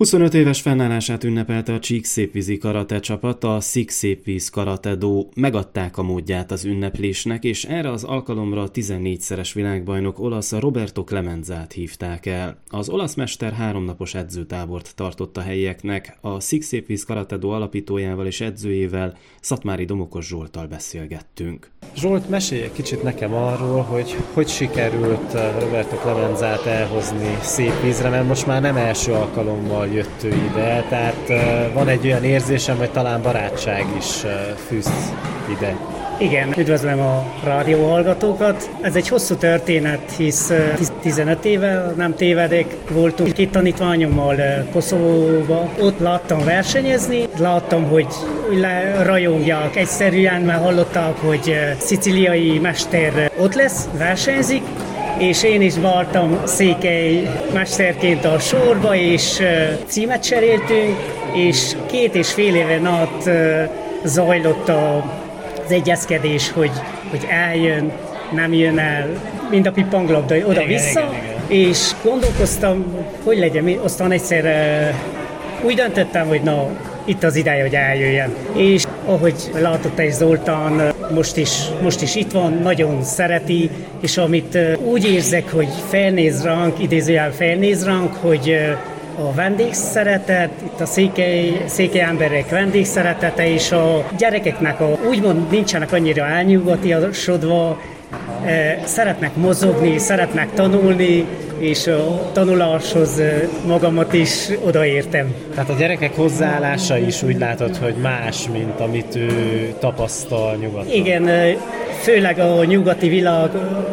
25 éves fennállását ünnepelte a Csíkszépvízi karate csapat, a Székszépvíz Karate-do. Megadták a módját az ünneplésnek, és erre az alkalomra a 14-szeres világbajnok olasz Roberto Clemenzát hívták el. Az olasz mester 3 napos edzőtábort tartott a helyieknek, a Székszépvíz Karate-do alapítójával és edzőjével, Szatmári Domokos Zsolttal beszélgettünk. Zsolt, mesélj egy kicsit nekem arról, hogy sikerült Roberto Clemenzát elhozni Szépvízre, mert most már nem első alkalommal jött ő ide, tehát van egy olyan érzésem, hogy talán barátság is fűz ide. Igen, üdvözlöm a rádióhallgatókat. Ez egy hosszú történet, hisz 15 éve, nem tévedek, voltunk 2 tanítványommal Koszovóba. Ott láttam versenyezni, láttam, hogy rajongják egyszerűen, mert hallották, hogy szicíliai mester ott lesz, versenyzik, és én is vártam székely mesterként a sorba, és címet cseréltünk, és 2,5 éven át zajlott az egyezkedés, hogy eljön, nem jön el, mind a pippanglabda oda-vissza, és gondolkoztam, hogy legyen, aztán egyszer úgy döntöttem, hogy na, itt az ideje, hogy eljöjjen. És ahogy látott egy Zoltán, most is itt van, nagyon szereti, és amit úgy érzek, hogy felnéz ránk, idézőjel felnéz ránk, hogy a vendégszeretet, itt a székely emberek vendégszeretete, és a gyerekeknek úgymond nincsenek annyira elnyugatosodva, szeretnek mozogni, szeretnek tanulni, és a tanuláshoz magamat is odaértem. Tehát a gyerekek hozzáállása is úgy látod, hogy más, mint amit ő tapasztal nyugaton. Igen, főleg a nyugati világ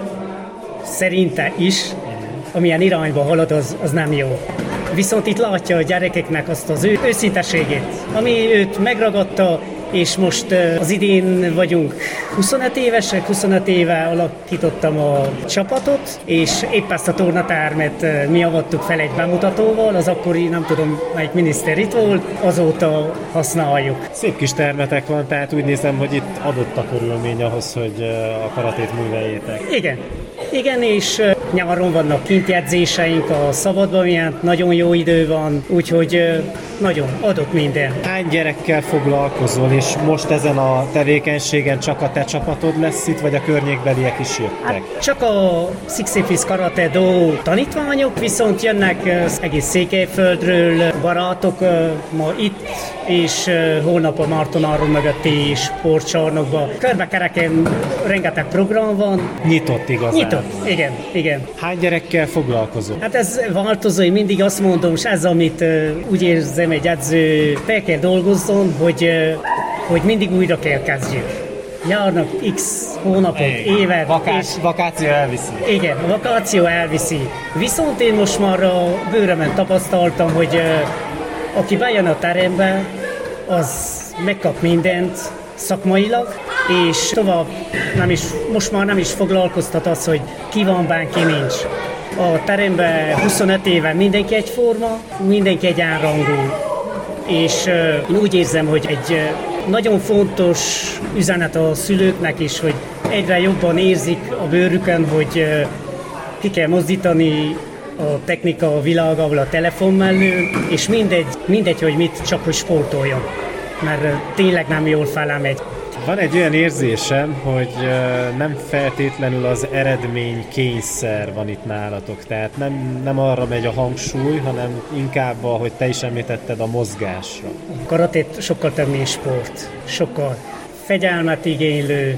szerinte is, amilyen irányba halad, az nem jó. Viszont itt látja a gyerekeknek azt az őszinteségét, ami őt megragadta, és most az idén vagyunk 25 évesek, 25 éve alakítottam a csapatot, és épp ezt a tornatermet mi avattuk fel egy bemutatóval, az akkori, nem tudom, melyik miniszter itt volt, azóta használjuk. Szép kis termetek van, tehát úgy nézem, hogy itt adott a körülmény ahhoz, hogy a karatét műveljétek. Igen, és nyáron vannak kinti edzéseink a szabadban, milyen nagyon jó idő van, úgyhogy nagyon adott minden. Hány gyerekkel foglalkozol, és most ezen a tevékenységen csak a te csapatod lesz itt, vagy a környékbeliek is jöttek? Hát csak a Székszépvíz Karate-do tanítványok, viszont jönnek az egész Székelyföldről barátok ma itt, és holnap a Marton mögötti sportcsarnokban. Körbe-kereken rengeteg program van. Nyitott igazán. Nyitott, igen. Hány gyerekkel foglalkozol? Hát ez változó, én mindig azt mondom, és ez, amit úgy érzem, egy edző fel kell dolgozzon, hogy mindig újra kell kezdjük. Járnak x hónapot, évet. Vakáció elviszi. Igen, a vakáció elviszi. Viszont én most már a bőrömen tapasztaltam, hogy aki bejön a terembe, az megkap mindent szakmailag, és tovább most már nem is foglalkoztat az, hogy ki van benne, ki nincs. A teremben 25 éve mindenki egyforma, mindenki egyenrangú, és én úgy érzem, hogy egy nagyon fontos üzenet a szülőknek is, hogy egyre jobban érzik a bőrükön, hogy ki kell mozdítani a technika a világával a telefon mellől, és mindegy, hogy mit, csak hogy sportoljon, mert tényleg nem jól felemegy. Van egy olyan érzésem, hogy nem feltétlenül az eredmény kényszer van itt nálatok, tehát nem arra megy a hangsúly, hanem inkább, ahogy te is említetted, a mozgásra. A karatét sokkal több, mint sport, sokkal fegyelmet igénylő,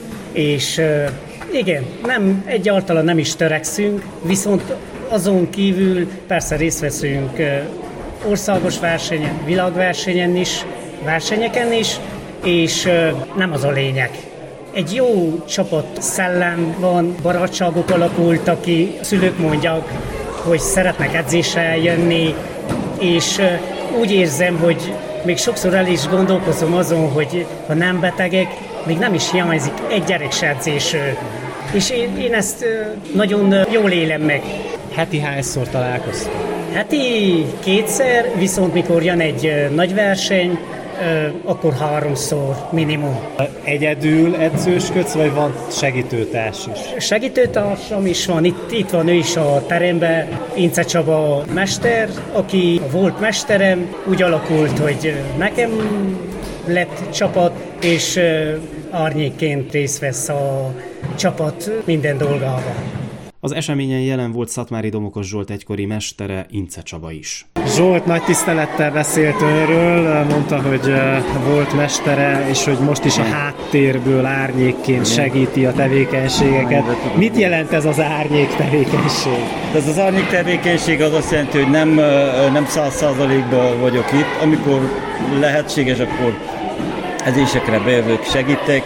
és igen, egyáltalán nem is törekszünk, viszont azon kívül persze részt veszünk országos versenyen, világversenyen is, versenyeken is, és nem az a lényeg. Egy jó csapat szellem van, barátságok alakultak ki, szülők mondják, hogy szeretnek edzésre jönni, és úgy érzem, hogy még sokszor el is gondolkozom azon, hogy ha nem betegek, még nem is hiányzik egy gyerek se edzésről. És én ezt nagyon jól élem meg. Heti hányszor találkoztunk? Heti 2-szer, viszont mikor jön egy nagy verseny, akkor 3-szor minimum. Egyedül edzősködsz, vagy van segítőtárs is? Segítőtársam is van, itt van ő is a teremben, Ince Csaba mester, aki volt mesterem, úgy alakult, hogy nekem lett csapat, és árnyékként részt vesz a csapat minden dolgában. Az eseményen jelen volt Szatmári Domokos Zsolt egykori mestere, Ince Csaba is. Zsolt nagy tisztelettel beszélt önről, mondta, hogy volt mestere, és hogy most is a háttérből árnyékként segíti a tevékenységeket. Mit jelent ez az árnyék tevékenység? Ez az árnyék tevékenység az azt jelenti, hogy nem 100%-ban vagyok itt. Amikor lehetséges, akkor edzésekre bejövök, segítek.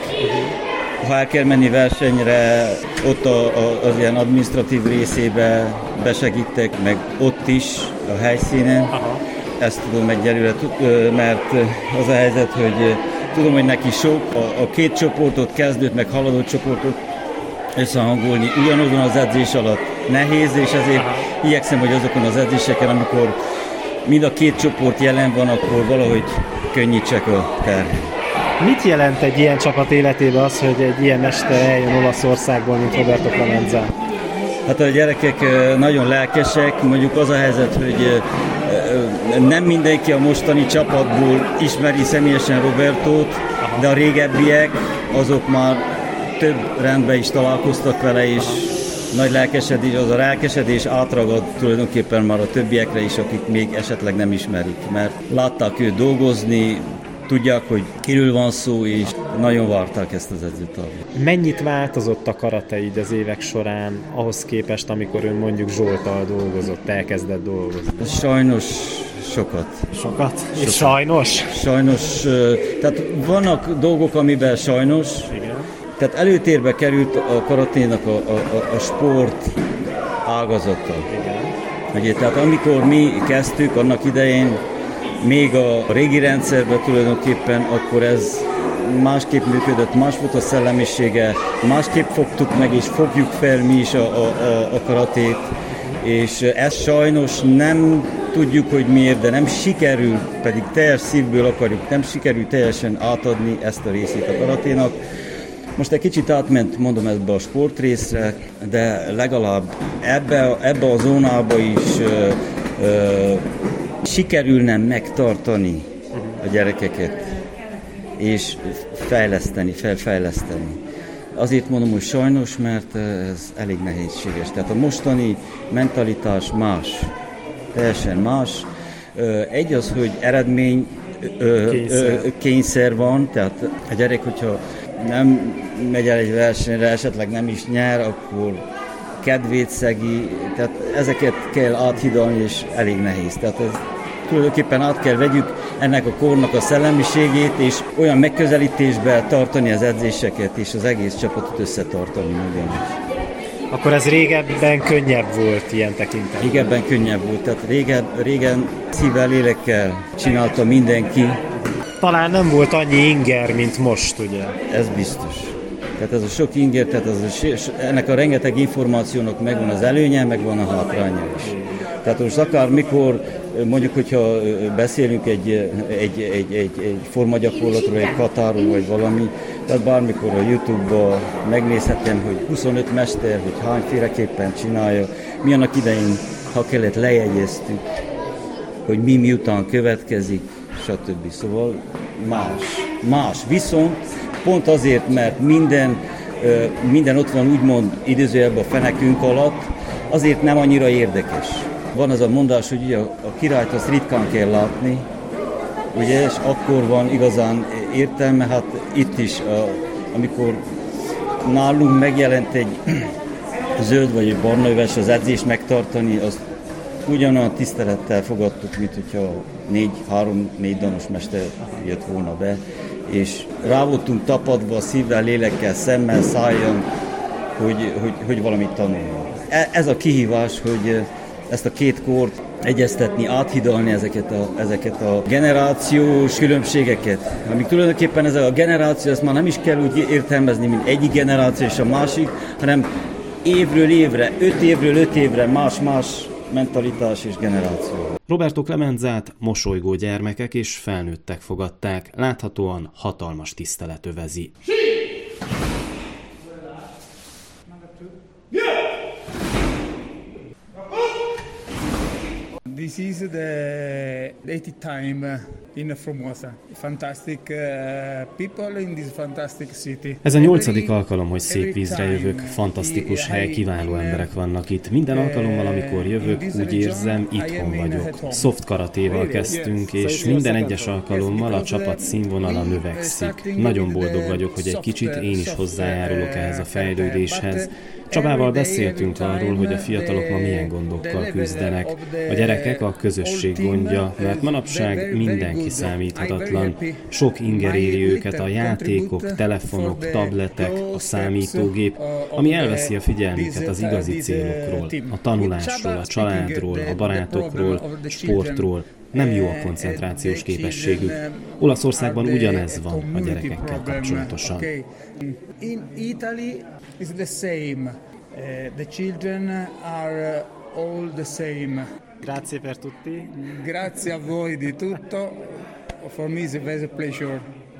Ha el kell menni versenyre, ott az ilyen adminisztratív részébe besegítek, meg ott is, a helyszínen. Aha. Ezt tudom egyelőre, mert az a helyzet, hogy tudom, hogy neki sok. A két csoportot, kezdőt, meg haladó csoportot összehangolni ugyanazon az edzés alatt nehéz, és ezért igyekszem, hogy azokon az edzéseken, amikor mind a két csoport jelen van, akkor valahogy könnyítsek a terhet. Mit jelent egy ilyen csapat életében az, hogy egy ilyen mester eljön Olaszországból, mint Roberto Clemenza? Hát a gyerekek nagyon lelkesek, mondjuk az a helyzet, hogy nem mindenki a mostani csapatból ismeri személyesen Robertót, de a régebbiek azok már több rendben is találkoztak vele, és nagy lelkesedés, az a lelkesedés átragad tulajdonképpen már a többiekre is, akik még esetleg nem ismerik, mert látták őt dolgozni, tudják, hogy kiről van szó, és nagyon várták ezt az edzőtábort. Mennyit változott a karate így az évek során ahhoz képest, amikor ön mondjuk Zsolttal dolgozott, elkezdett dolgozni? Sajnos sokat. Sokat? És sajnos? Sajnos. Tehát vannak dolgok, amiben sajnos. Igen. Tehát előtérbe került a karaténak a sport ágazata. Igen. Ugye, tehát amikor mi kezdtük annak idején, még a régi rendszerben tulajdonképpen, akkor ez másképp működött, más volt a szellemisége, másképp fogtuk meg és fogjuk fel mi is a karatét, és ezt sajnos nem tudjuk, hogy miért, de nem sikerül, pedig teljes szívből akarjuk, nem sikerül teljesen átadni ezt a részét a karaténak. Most egy kicsit átment, mondom, ebbe a sportrészre, de legalább ebbe a zónába is sikerülne megtartani a gyerekeket, és felfejleszteni. Azért mondom, hogy sajnos, mert ez elég nehézséges. Tehát a mostani mentalitás más, teljesen más. Egy az, hogy eredmény kényszer van, tehát a gyerek, hogyha nem megy el egy versenyre, esetleg nem is nyer, akkor kedvét szegi, tehát ezeket kell áthidalni, és elég nehéz. Tehát ez tulajdonképpen át kell vegyük ennek a kornak a szellemiségét, és olyan megközelítésbe tartani az edzéseket, és az egész csapatot összetartani ugyanis. Akkor ez régebben könnyebb volt ilyen tekintetben? Régebben könnyebb volt, tehát régen szívvel, lélekkel csinálta mindenki. Talán nem volt annyi inger, mint most, ugye? Ez biztos. Tehát ez a sok inger, tehát ennek a rengeteg információnak megvan az előnye, megvan a hátránya is. Tehát most akár mikor, mondjuk, hogyha beszélünk egy formagyakorlatról, egy katáról, vagy valami, tehát bármikor a YouTube-ban megnézhetem, hogy 25 mester, hogy hányféleképpen csinálja, mi annak idején, ha kellett, lejegyeztük, hogy mi miután következik, stb. Szóval más. Viszont pont azért, mert minden ott van úgymond idézőjelben a fenekünk alatt, azért nem annyira érdekes. Van az a mondás, hogy ugye a királyt azt ritkán kell látni, ugye, és akkor van igazán értelme, hát itt is, amikor nálunk megjelent egy zöld vagy egy barna öves az edzést megtartani, azt ugyanolyan tisztelettel fogadtuk, mint hogyha 3-4 danos mester jött volna be, és rá voltunk tapadva szívvel, lélekkel, szemmel, szájjal, hogy valamit tanulni. Ez a kihívás, hogy ezt a két kort egyeztetni, áthidalni ezeket a generációs különbségeket. Amíg tulajdonképpen ez a generáció, ezt már nem is kell úgy értelmezni, mint egyik generáció és a másik, hanem évről évre, 5 évről 5 évre más mentalitás és generáció. Roberto Clemenzát mosolygó gyermekek és felnőttek fogadták, láthatóan hatalmas tisztelet övezi. This is the 80th time in Formosa. Fantastic people in this fantastic city. Ez a 8. alkalom, hogy szép vízre jövök. Fantasztikus hely, kiváló emberek vannak itt. Minden alkalommal, amikor jövök, úgy érzem, itthon vagyok. Soft karatéval kezdtünk, és minden egyes alkalommal a csapat színvonala növekszik. Nagyon boldog vagyok, hogy egy kicsit én is hozzájárulok ehhez a fejlődéshez. Csabával beszéltünk arról, hogy a fiatalok ma milyen gondokkal küzdenek. A gyerekek a közösség gondja, mert manapság mindenki számíthatatlan. Sok inger éri őket, a játékok, telefonok, tabletek, a számítógép, ami elveszi a figyelmüket az igazi célokról, a tanulásról, a családról, a barátokról, sportról. Nem jó a koncentrációs képességük. Olaszországban ugyanez van a gyerekekkel kapcsolatosan. In Italy is the same. The children are all the same. Grazie per tutti. Grazie a voi di tutto. For me it's a very pleasure.